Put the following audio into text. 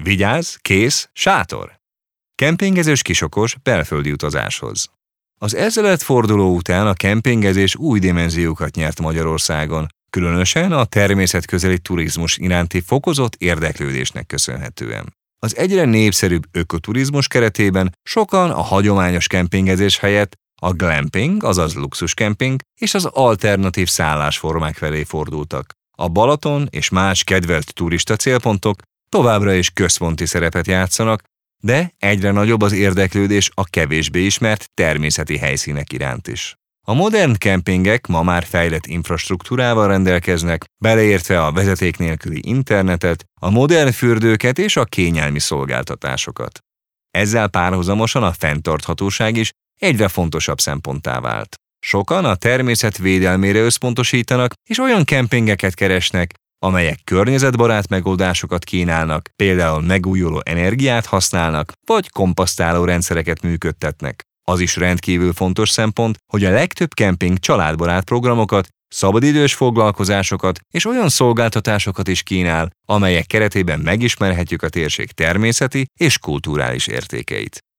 Vigyázz, kész, sátor! Kempingezős kisokos belföldi utazáshoz. Az ezeredforduló után a kempingezés új dimenziókat nyert Magyarországon, különösen a természetközeli turizmus iránti fokozott érdeklődésnek köszönhetően. Az egyre népszerűbb ökoturizmus keretében sokan a hagyományos kempingezés helyett a glamping, azaz luxuskemping és az alternatív szállásformák felé fordultak. A Balaton és más kedvelt turista célpontok továbbra is központi szerepet játszanak, de egyre nagyobb az érdeklődés a kevésbé ismert természeti helyszínek iránt is. A modern kempingek ma már fejlett infrastruktúrával rendelkeznek, beleértve a vezeték nélküli internetet, a modern fürdőket és a kényelmi szolgáltatásokat. Ezzel párhuzamosan a fenntarthatóság is egyre fontosabb szemponttá vált. Sokan a természet védelmére összpontosítanak, és olyan kempingeket keresnek, amelyek környezetbarát megoldásokat kínálnak, például megújuló energiát használnak, vagy komposztáló rendszereket működtetnek. Az is rendkívül fontos szempont, hogy a legtöbb kemping családbarát programokat, szabadidős foglalkozásokat és olyan szolgáltatásokat is kínál, amelyek keretében megismerhetjük a térség természeti és kulturális értékeit.